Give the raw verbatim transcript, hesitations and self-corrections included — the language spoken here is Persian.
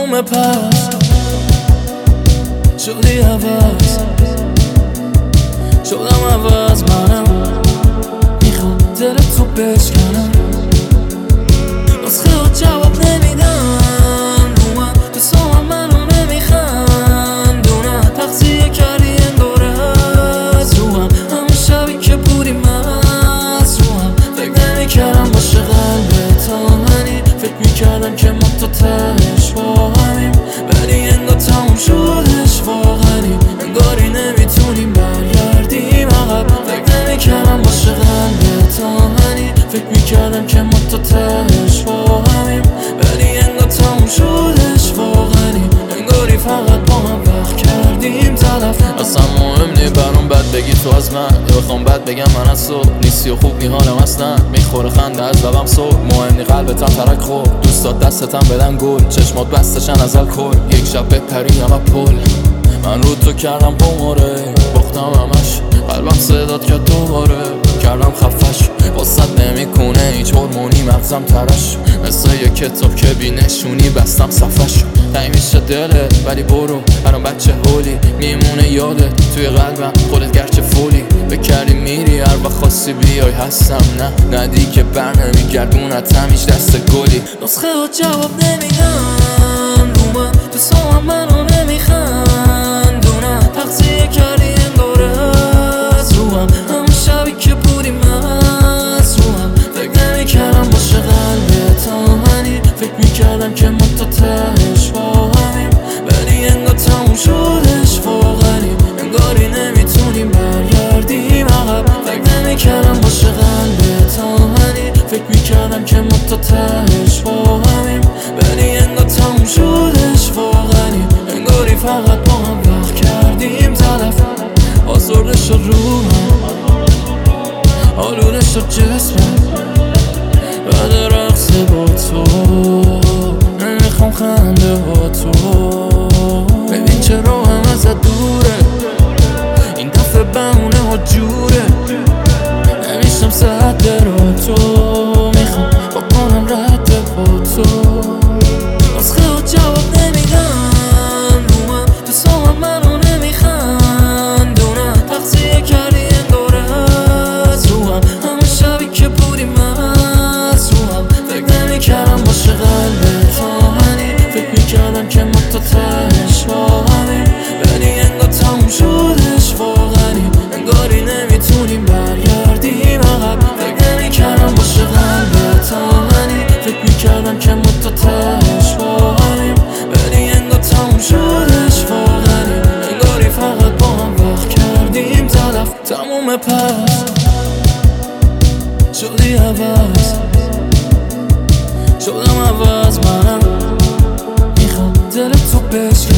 تموم پس شدی عوض، شدم عوض منم، میخوام دل تو بشکنم. نسخه ها جواب نمیدن رو من، دوستام منو نمیخندونن. تقصیه کردی انگار از رو هم، همون شبی که بودی مست رو هم. فکر نمیکردم باشه قلب تا منی، فکر میکردم که ما تا تهش با همیم، ولی انگار تموم شدش واقعی. انگاری نمیتونیم برگردیم عقب. فکر نمیکردم باشه قلب تا منی، فکر میکردم که ما تا تهش با همیم، ولی انگار تموم شدش واقعی. انگاری فقط با هم وقت کردیم تلف. اصلا مهم نی برام بد بگی تو از من، یا بخوام بد بگم من از تو. نیستی و خوب نی حالم اصلا، میخوره خنده از لبم صبح. مهم نی قلبتم ترک خورد، دوستات دستتم بدن گل، چشمات بستشن از الکل. یک شب بپریم و پل، من رو تو کردم قماره، باختم همش، قلبم صدات کرد دوباره، کردم خفش. واسط نمیکنه هیچ هورمونی مغزم ترش، مثل یه کتاب که بی نشونی بستم صفحش. تایی میشه دلت ولی برو، برام بچه هولی میمونه یادت توی قلبم، خودت گرچه فولی. بکردی میری هر وقت خواستی بیای هستم، نه ندی که بر نمیگردونتم هیچ دست گلی. نسخه ها جواب نمیدن رو من، دوستام منو نمیخندونن. تقصیه کردی انگار از رو هم، همون شبی که بودی مست رو هم. فکر نمیکردم باشه قلب تا منی، فکر میکردم که ما تا تهش با همیم، ولی انگار تموم شدش واقعی. انگاری نمیتونیم برگردیم عقب. فکر نمیکردم باشه قلب تا منی، فکر میکردم که ما تا تهش با همیم، ولی انگار تموم شدش واقعی. انگاری فقط با هم وقت کردیم تلف. آزرده شد روحم، آلوده شد جسمم، بعد رقص با تو نمیخوام خنده با تو. ببین چرا هم ازت دوره، این دفعه بهونه ها جوره. نمیشم سد را تو، میخوام بکنم رد با تو. نسخه ها جواب نمیدن رو من، دوستام منو نمیخندونن. تقصیه کردی انگار از رو هم، همون شبی که بودی مست رو هم. فکر نمیکردم باشه قلب تا منی، فکر میکردم که ما تا تهش با همیم، ولی انگار تموم شدش واقعی. انگاری نمیتونیم برگردیم عقب. فکر نمیکردم باشه قلب تا منی، فکر میکردم که ما تا تهش با همیم، ولی انگار تموم شدش واقعی. انگاری فقط با هم وقت کردیم تلف. تموم پس شدی عوض، شدم عوض منم، میخوام دل تو بشکنم.